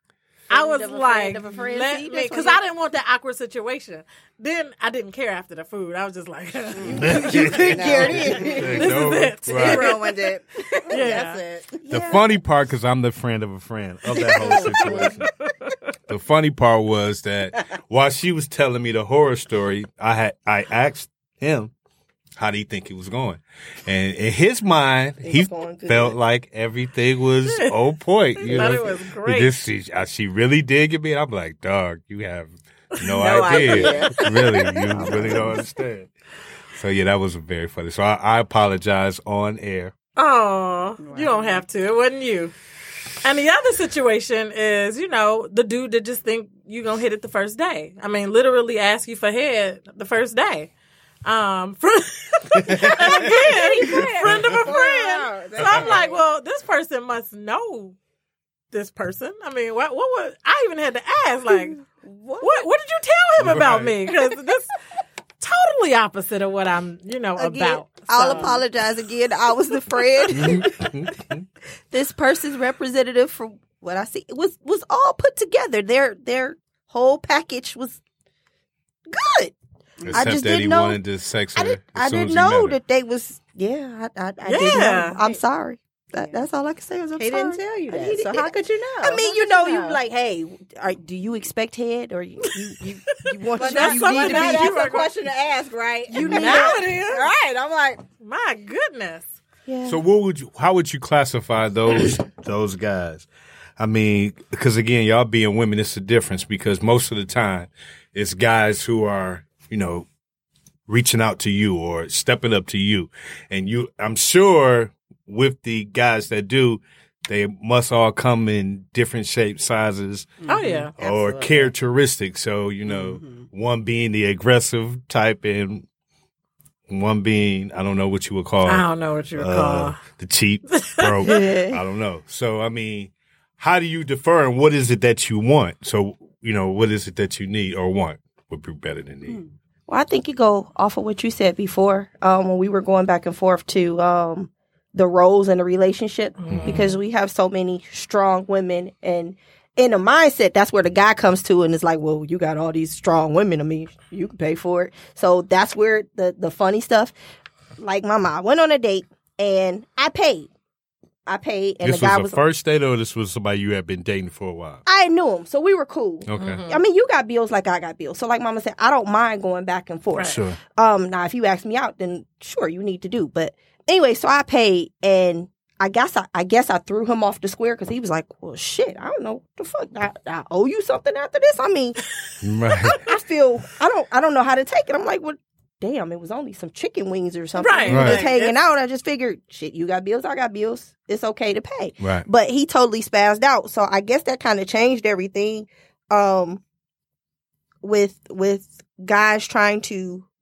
I was of a like, friend of a friend. See, that's because what I didn't want that awkward situation. Then I didn't care after the food. I was just like, you couldn't get it. This is it. You Right. ruined it. Yeah. That's it. The funny part, because I'm the friend of a friend of that whole situation. The funny part was that while she was telling me the horror story, I asked him how do you think it was going, and in his mind, he was going good. felt like everything was on point. You Thought know, it was great. She really did get me. I'm like, dog, you have no No idea. idea. Really, you really don't understand. So yeah, that was very funny. So I apologize on air. "Oh, you don't have to. It wasn't you." And the other situation is, the dude that just think you gonna hit it the first day. I mean, literally ask you for head the first day. And again, friend of a friend. So I'm like, well, this person must know this person. I mean, what was, I even had to ask, like, what did you tell him about me? Because this totally opposite of what I'm, Again, about. I'll So- apologize again. I was the friend. This person's representative, from what I see, was all put together. Their whole package was good. Except just that he didn't know- wanted to sex her. I as soon didn't as he know met her. that they was. Yeah, I didn't Yeah. know. I'm sorry. That's all I can say is I'm He sorry. didn't tell you He that. So didn't- how could you know? I mean, How you could know, you like, hey, do you expect head or you want But you, that's you something need to that be you that's are a question to ask, right? You need Now it is. Right. I'm like, My goodness. Yeah. So how would you classify those guys? I mean, because again, y'all being women, it's a difference because most of the time it's guys who are, reaching out to you or stepping up to you. And I'm sure with the guys that do, they must all come in different shapes, sizes, Oh, yeah. or Absolutely. characteristics. So, one being the aggressive type and one being, I don't know what you would call I don't know what you would call. the cheap, broke. I don't know. So, I mean, how do you defer and what is it that you want? So, what is it that you need or want would be better than need? Well, I think you go off of what you said before when we were going back and forth to the roles in the relationship because we have so many strong women and in a mindset, that's where the guy comes to and is like, well, you got all these strong women. I mean, you can pay for it. So that's where the funny stuff, like my mom, went on a date and I paid. And This the guy was a first date or this was somebody you had been dating for a while? I knew him, so we were cool. Okay. I mean, you got bills like I got bills. So like mama said, I don't mind going back and forth. Sure. Now if you ask me out, then sure, you need to do. But anyway, so I paid and I guess I threw him off the square because he was like, well, shit, I don't know what the fuck. I owe you something after this. I mean, Right. I don't know how to take it. I'm like, well, damn, it was only some chicken wings or something. Right, We were just right. hanging out. I just figured, shit, you got bills, I got bills. It's okay to pay. Right. But he totally spazzed out. So I guess that kind of changed everything with guys trying to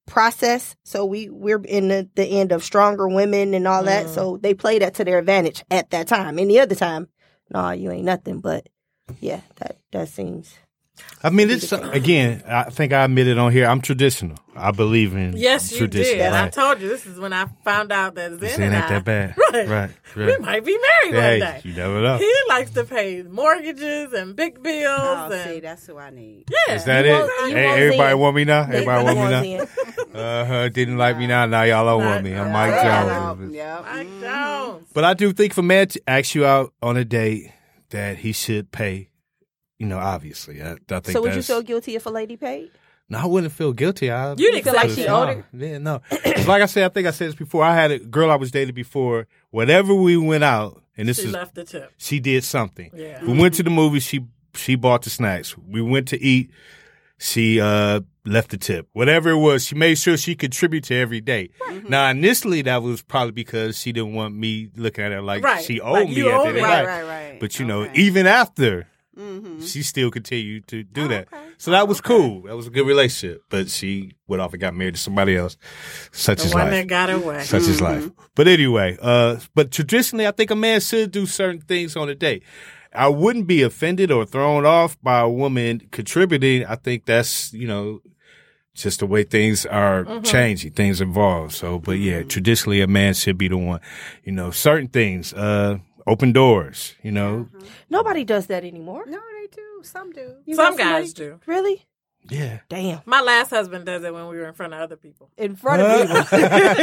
process. So we're in the end of stronger women and all that. So they play that to their advantage at that time. Any other time, no, you ain't nothing. But yeah, that seems. I mean, it's again. I think I admitted on here. I'm traditional. I believe in Yes, you tradition. did. And I Right. told you this is when I found out that Zen Zen and ain't I, that bad. Right. We Right. might be married Hey, one day. you never know. He likes to pay mortgages and big bills. Oh, and see, that's who I need. yeah, Is that You it? want- you Hey, want everybody Zen. want me now? They Everybody want me want now? Zen. Didn't like me now. Now y'all don't want me. I'm Mike Jones. Yep. Mike Jones. But I do think if a man asks you out on a date, that he should pay. You know, obviously. I think So would you that's- feel guilty if a lady paid? No, I wouldn't feel guilty. You didn't feel like say she so. owed it? Yeah, no. Like I said, I think I said this before. I had a girl I was dating before. Whenever we went out, and this She is left the tip. she did something. Yeah. We went to the movies. She bought the snacks. We went to eat. She left the tip. Whatever it was, she made sure she contributed to every date. Now, initially, that was probably because she didn't want me looking at her like Right. she owed Like me you at owe the end me. of the Right, night. right. But you know, Okay. even after, Mm-hmm. she still continued to do that. okay. So that was cool. That was a good relationship. But she went off and got married to somebody else. Such The is one life. that got away. Such is life. But anyway, but traditionally, I think a man should do certain things on a date. I wouldn't be offended or thrown off by a woman contributing. I think that's, you know, just the way things are changing, things evolve. So, but yeah, traditionally a man should be the one, you know, certain things, open doors, you know. Nobody does that anymore. No, they do. Some do. You Some got somebody- guys do. Really? Yeah. Damn. My last husband does it when we were in front of other people. In front of people.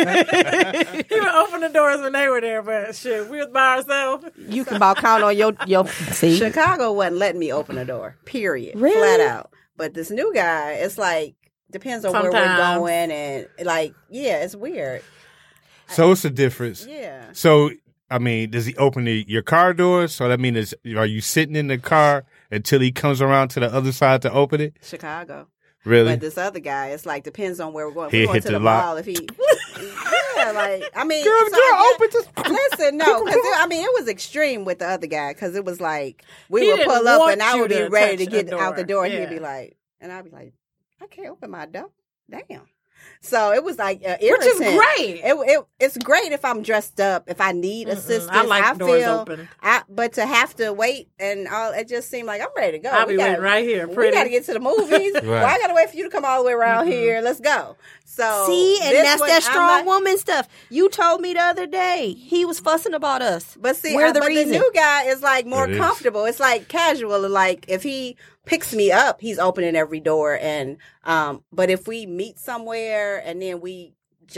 He would open the doors when they were there, but shit, we was by ourselves. You can about count on your see. Chicago wasn't letting me open the door. Period. Really? Flat out. But this new guy, it's like depends on where we're Sometimes. going, and like yeah, it's weird. So it's a difference. Yeah. So, I mean, does he open your car door? So that means, are you sitting in the car until he comes around to the other side to open it? Chicago. Really? But this other guy, it's like depends on where we're going. If He'll we're going hit to the the lock. mall. If he, yeah, like I mean, Girl, so I open guess- this. Listen, no, because I mean, it was extreme with the other guy because it was like we He would didn't pull up want and I you would be to ready to touch get the out the door. door, and he'd be Yeah. like, and I'd be like, I can't open my door. Damn. So it was like Which irritant. is great. It's great if I'm dressed up, if I need assistance. I like doors feel, open. but to have to wait and all, it just seemed like I'm ready to go. I'll We be gotta- waiting right here, We pretty. got to get to the movies. Why I got to wait for you to come all the way around here? Let's go. So See, and this that's one, that I'm strong like- woman stuff. You told me the other day he was fussing about us. But see, we're the but reason. the new guy is like more It is. comfortable. It's like casual. Like if he picks me up, he's opening every door. And but if we meet somewhere and then we,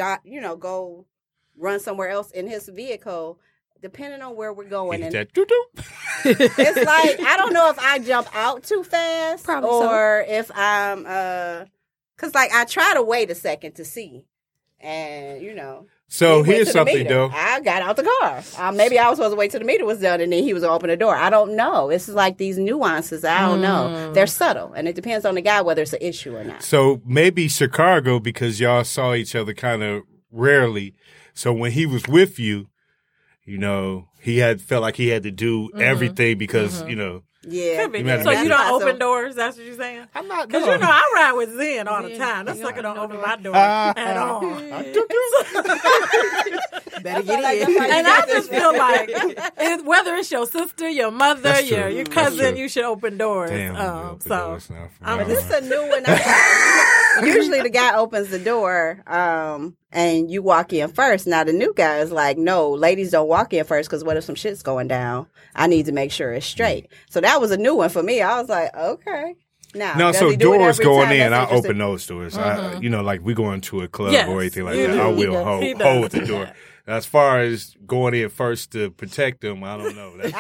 go run somewhere else in his vehicle, depending on where we're going, and That doo-doo. it's like I don't know if I jump out too fast Probably so. or if I'm because like I try to wait a second to see, and So he went here's to the something, meter. though. I got out the car. Maybe I was supposed to wait till the meter was done and then he was going to open the door. I don't know. It's like these nuances. I don't know. They're subtle, and it depends on the guy whether it's an issue or not. So maybe Chicago, because y'all saw each other kind of rarely. So when he was with you, he had felt like he had to do everything because, Yeah. Could be. You So imagine you that. don't open doors? That's what you're saying? I'm not Because I ride with Zen all the time. That sucker don't open my door at all. Better get in. And I just feel like whether it's your sister, your mother, That's true. your That's cousin, true. you should open doors. Damn, we open So doors now for I'm y'all. This is a new one. Usually the guy opens the door and you walk in first. Now the new guy is like, no, ladies don't walk in first because what if some shit's going down? I need to make sure it's straight. So that was a new one for me. I was like, okay. Now, No, does so he do it doors every going time? in, That's I interesting. open those doors. I, like we go into a club Yes, or anything like you that. do. I He will does. He hold does. the door. As far as going in first to protect them, I don't know. That's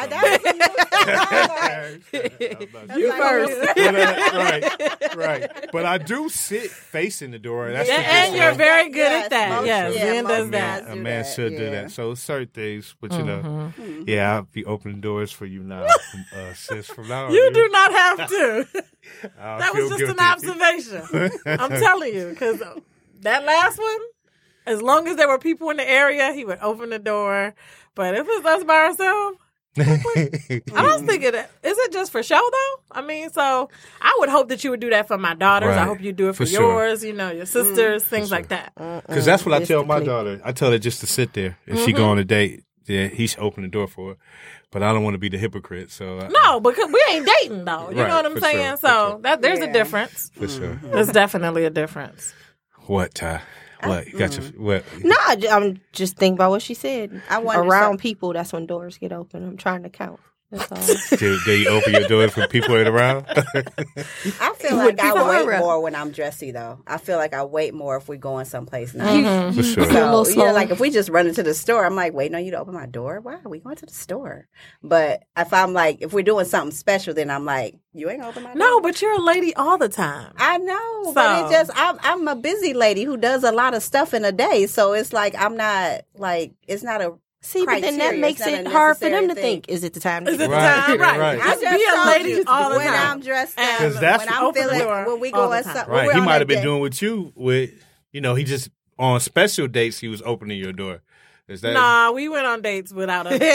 You first. right. But I do sit facing the door. That's yeah, the and good you're thing. very good Yes, at that. most- Yes, yeah, Zen most does guys that. A do man that, should do yeah. that. So certain things, but Mm-hmm. yeah, I'll be opening doors for you now, sis. From now on, You do not have to. I'll That was feel just an guilty. observation. I'm telling you, because that last one, as long as there were people in the area, he would open the door. But if it's us by ourselves, I don't think it is. It just for show though? I mean, so I would hope that you would do that for my daughters. Right. I hope you do it for sure. yours. You know, your sisters, things like that. Because that's what I tell my daughter. I tell her just to sit there. If she go on a date, yeah, he should open the door for her. But I don't want to be the hypocrite. So No, because we ain't dating though. You Right, know what I'm for saying? sure, for So sure. that there's a difference. for sure. There's definitely a difference. What, Ty? What? You got your what? No, I'm just thinking about what she said. I wonder Around some- people, that's when doors get open. I'm trying to count. That's all. Do you open your doors for people that around? I feel like I wait more when I'm dressy, though. I feel like I wait more if we're going someplace nice. For sure. a little So, slower. like if we just run into the store, I'm like, waiting on you to open my door. Why are we going to the store? But if I'm like, if we're doing something special, then I'm like, you ain't open my door. No, but you're a lady all the time. I know, So- but it's just I'm a busy lady who does a lot of stuff in a day, so it's like I'm not like it's not a See, but then that criteria. makes It's not it a hard for them to necessary thing. think, is it the time to Is get it the Right, time? Right. right. Just I be a just lady told you all the when time. I'm dressed And up, 'Cause that's when I'm open the feeling door when we all go the on time. something. Right. We're He on might a have been date. doing with you with, he just on special dates. He was opening your door. Is that? Nah, we went on dates without us.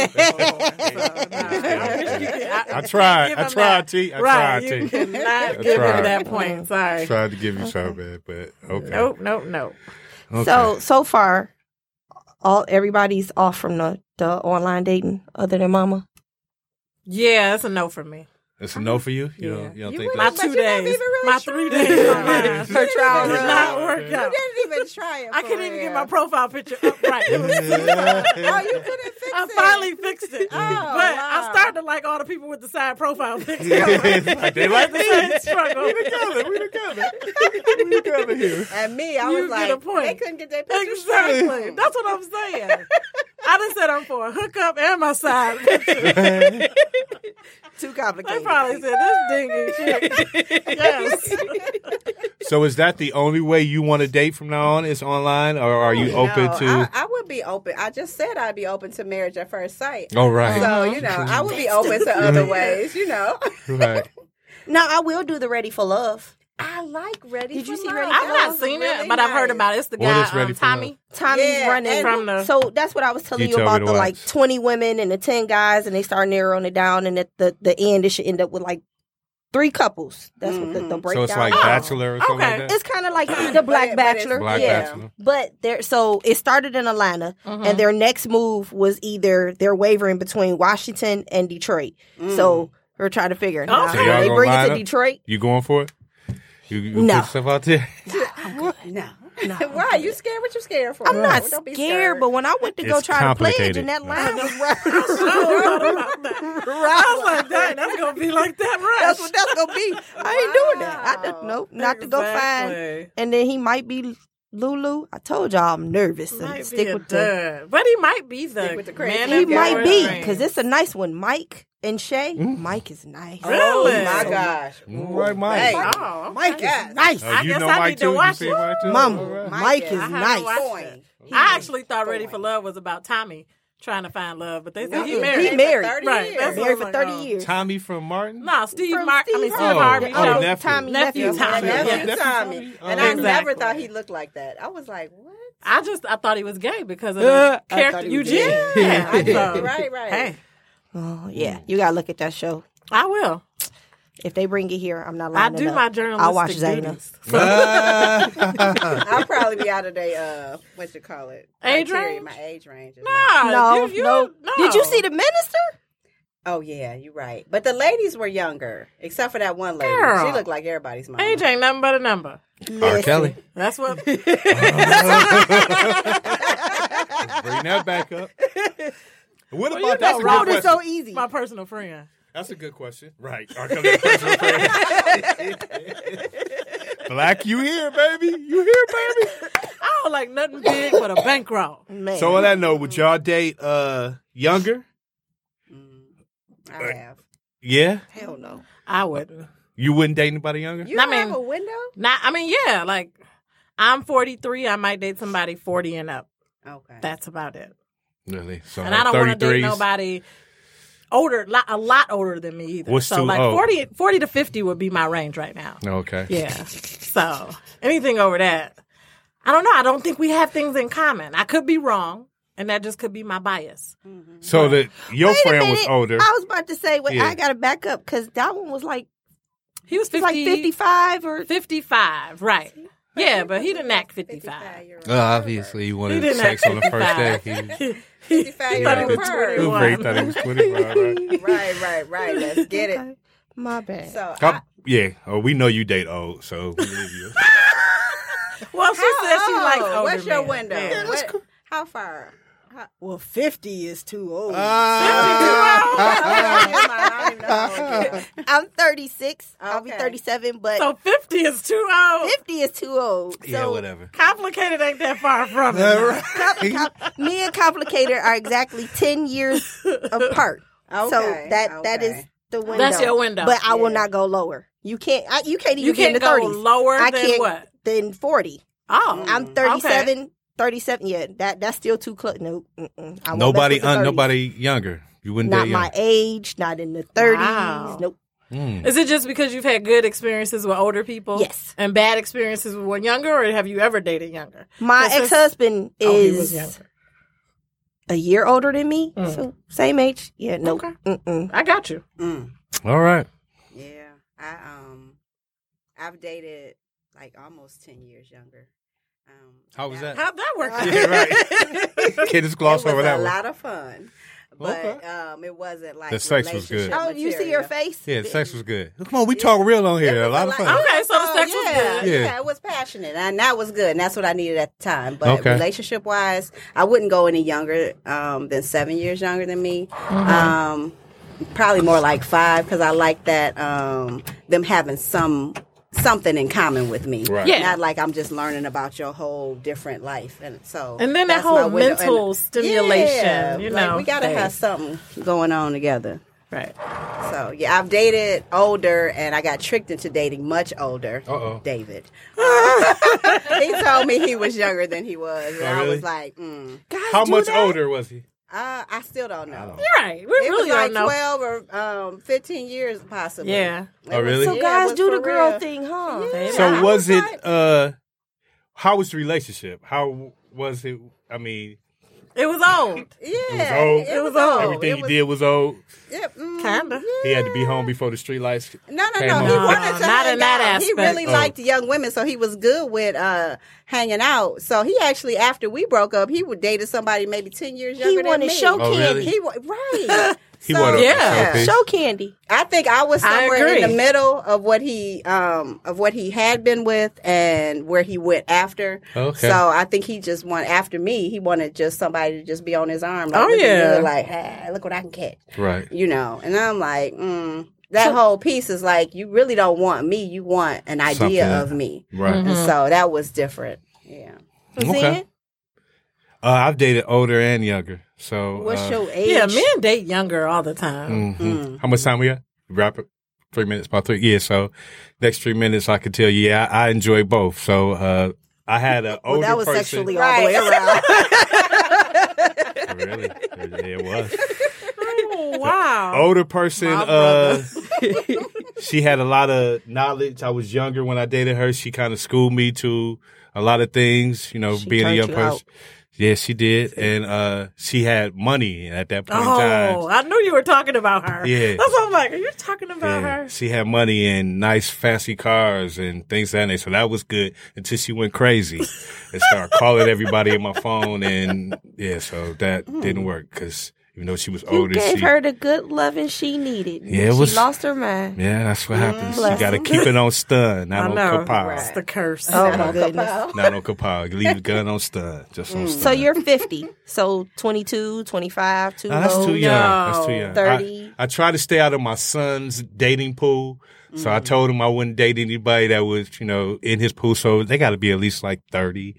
I tried. I tried, T. I tried, You T. cannot I give tried. him that point. Sorry. Tried to give you some, man, but okay. Nope. Okay. So far, everybody's off from the online dating other than Mama. Yeah, it's a no for me. It's a no for you. You don't You think My that? But 2 you never days, even really my tried. 3 days online. Her trial did run. not work You out. didn't even try it. I for couldn't even real. get my profile picture up right. It was Oh, you couldn't fix I it. finally fixed it. Oh, but I wow. started to like all the people with the side profile pictures. Like, they like the me. same struggle. We together here. And me, I You was get like, a point. they couldn't get their picture straight. Exactly. That's what I'm saying. I done said I'm for a hookup and my side picture. Too They complicated. probably said this dingy shit. Yes. So is that the only way you want to date from now on? Is online, or are you open No, to? I would be open. I just said I'd be open to marriage at first sight. Oh, right. So, I would be open to other ways, Right. Now, I will do the Ready for Love. I like Ready Did for you see Love. Ready I've for not Love? seen Really it, but I've heard nice. about it. It's the What is guy, Ready for Tommy. Tommy's Yeah, running and from the- So that's what I was telling You you told me about to the like watch. 20 women and the 10 guys, and they start narrowing it down, and at the end, it should end up with like 3 couples. That's what the breakdown. So it's like is. Bachelor or something okay. like that. It's kind of like the Black But it's Bachelor. Black yeah. Bachelor. But so it started in Atlanta, and their next move was either they're wavering between Washington and Detroit. So we're trying to figure it out. Okay. So y'all They gonna bring it line to up? Detroit. You going for it? You No. put stuff out there? No. Why? You scared? What you scared for? I'm not Don't be scared, but when I went to go It's try to pledge, complicated. and that line was right. I thought about that. I was like, dang, that's going to be like that, right? That's what that's gonna be. I ain't doing that. I just nope, not to go find. Exactly. And then he might be Lulu. I told y'all I'm nervous. And Might be stick a with the. dud. But he might be Stick with the crazy. man He of your might be dreams. because it's a nice one. Mike and Shay. Mike is nice. Really? Oh my gosh. Right, Mike. Hey. Oh, okay. Mike Yes. is nice. Oh, I you guess know I Mike need to too? You watch see it. Mike too? Mama, All right. Mike is is I haven't nice. watched Coin. it. I actually thought Ready for Love was about Tommy trying to find love, but they said he Mm-mm. married. He married. 30 Right, years. that's what Married I'm for like, 30 oh. years. Tommy from Martin? No, Steve From Mark. I Steve mean, Steve Harvey. Harvey. Oh, show. nephew. Nephew Tommy. Nephew Yes. Tommy. And Oh. I never Exactly. thought he looked like that. I was like, what? I thought he was gay because of I the thought character he was Eugene. gay. Yeah, I did. so, Right. Hey, Oh yeah, you gotta look at that show. I will. If they bring it here, I'm not I lying. do my journalistic I'll watch Zaina. duties. I'll probably be out of their, what you call it? Age criteria. range? My age range. is Nah, No, you, no. no. Did you see the minister? Oh, yeah, you're right. But the ladies were younger, except for that one lady. Girl. She looked like everybody's mom. Age ain't nothing but a number. R. Kelly. That's what. Let's bring that back up. What Well, about you that's know, a Rod good is question. so easy. My personal friend. That's a good question. Right. R. Kelly, personal friend. Black, you here, baby? You here, baby? I don't like nothing big but a bankroll. Man. So on that note, would y'all date younger? I have. Yeah. hell no. I wouldn't. You wouldn't date anybody younger? You I don't mean- have a window? Yeah, like I'm 43. I might date somebody 40 and up. Okay. That's about it. Really? So And I don't want to date 33s? nobody older, a lot older than me either. What's so too like old? 40 to 50 would be my range right now. Okay. Yeah. So anything over that, I don't know. I don't think we have things in common. I could be wrong. And that just could be my bias. So that your Wait a friend was minute. older. I was about to say, wait, Yeah. I got to back up because that one was like, He was 50, like 55 or 55, right. Yeah, but he didn't act 55. Obviously, you wanted He didn't sex on the first day. 55. He 55 He thought he was years 21. Ray thought he was 25, right? Right. Let's get it. my bad. So, Yeah. Oh, we know you date old, so we believe you. Well, she said she likes older what's your men. window? Yeah. How far? Well, 50 is too old. I'm 36. I'll be Okay. 37, but So 50 is too old. 50 is too old. Yeah, So whatever. Complicated ain't that far from it. me and Complicated are exactly 10 years apart. So Okay, that is okay. the window. That's your window. But I will not go lower. You can't. You can't even You get in can't the go 30s. lower I than can't what? than 40. Oh. I'm 37. Okay. 37. Yeah, that's still too close. Nope. I won't mess Nobody, with the 30s. nobody younger. You wouldn't Not date my younger. age. Not in the 30s. Wow. Nope. Is it just because you've had good experiences with older people? Yes. And bad experiences with one younger, or have you ever dated younger? My 'Cause ex-husband Oh, he was is younger. a year older than me. So same age. Yeah. Nope. Okay. Mm-mm. I got you. All right. Yeah, I've dated like almost 10 years younger. How was that? How'd that work? Yeah, right. Can't just gloss It was over that a one. lot of fun, but Okay. it wasn't like The sex was good. relationship Oh, you see your material. face? Yeah, the sex was good. Come on, we talk real on here. It A was lot of fun. Okay, so the sex was good. Yeah. Yeah, it was passionate, and that was good, and that's what I needed at the time. But Okay. relationship wise, I wouldn't go any younger than 7 years younger than me. Probably more like 5 because I like that them having something in common with me. Right. Yeah. Not like I'm just learning about your whole different life, and so And then that that's whole my window. mental And- stimulation, Yeah, you like know, we gotta thing. have something going on together. Right. So yeah, I've dated older, and I got tricked into dating much older. Uh-oh. David. He told me he was younger than he was, and Oh, I really? was like, How much older was he? I still don't know. You're right. We It really was like don't know. 12 or 15 years possibly. Yeah. Oh, really? So Yeah, it guys was do the for girl real. thing, huh? Yeah. So I was it? like- How was the relationship? How was it? I mean, It was old. Yeah, old. It was old. everything he did was old. Yeah, Kinda. He had to be home before the street lights. No. Came He on. wanted to Not hang in that out. He aspect. really Oh. liked young women, so he was good with hanging out. So he actually, after we broke up, he would dated somebody maybe 10 years younger He than wanted me. show Oh, candy. really? Right. He So, wanted a yeah. showpiece. Show candy. I think I was I somewhere in the agree. middle of what he had been with and where he went after. Okay. So I think he just after me. He wanted just somebody to just be on his arm. Like, Oh, looking yeah. good, like, hey, look what I can catch. Right. You know, and I'm like, that whole piece is like, you really don't want me. You want an idea Something. of me. Right. And so that was different. Yeah. Okay. Zen, I've dated older and younger. So what's your age? Yeah, men date younger all the time. How much time we got? Wrap it. 3 minutes, about 3. Yeah. So next 3 minutes, I can tell you, yeah, I enjoy both. So I had an older Well, that was person. sexually all the way around. Really? Yeah, it was. Oh, wow. Older person. My brother. She had a lot of knowledge. I was younger when I dated her. She kind of schooled me to a lot of things. You know, She being a turned young you person. out. Yeah, she did, and she had money at that point in time. Oh, I knew you were talking about her. Yeah. That's what I'm like, are you talking about Yeah, her? she had money and nice fancy cars and things like that. So that was good until she went crazy and started calling everybody in my phone. And yeah, so that didn't work because even though she was You older, gave she her the good loving she needed. Yeah, it she was- lost her mind. yeah, that's what happens. You bless got to him. keep it on stun, not I on know. kapow. It's the curse. Oh my goodness. Not on kapow. You leave the gun on stun, just on stun. So you're 50. So 22, 25, too No, that's low. too young. That's too young. 30. I try to stay out of my son's dating pool. So I told him I wouldn't date anybody that was, you know, in his pool. So they got to be at least like 30,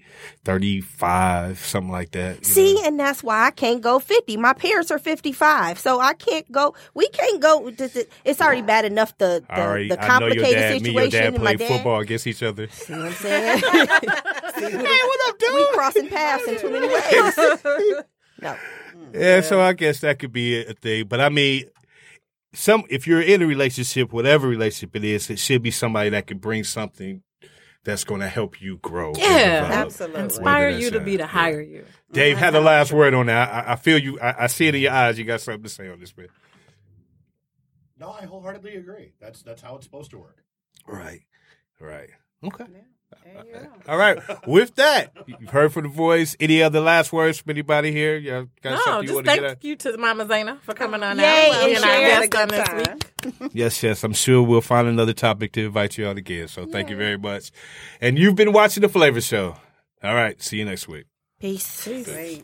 35, something like that. you See, know. and that's why I can't go 50. My parents are 55, so I can't go. We can't go. It's already bad enough the Alright, the I know your complicated dad, me and your situation. dad and my played dad. football against each other. See what I'm saying? Hey, what up, dude? We crossing paths in too many ways. No. Yeah, so I guess that could be a thing. But I mean, if you're in a relationship, whatever relationship it is, it should be somebody that can bring something that's going to help you grow. and Yeah. develop, Absolutely. Inspire whether you to that's, be the higher you. Dave, had the last word on that. I feel you. I see it in your eyes. You got something to say on this, man. No, I wholeheartedly agree. That's how it's supposed to work. Right. Okay. There you go. All right. With that, you've heard from the voice. Any other last words from anybody here? You got No, something you just want to get thank you to Mama Zena for coming on Yay, out. and Being our sharing a guest on good this time. week. Yes. I'm sure we'll find another topic to invite you on again. So thank you very much. And you've been watching The Flavor Show. All right. See you next week. Peace. Great.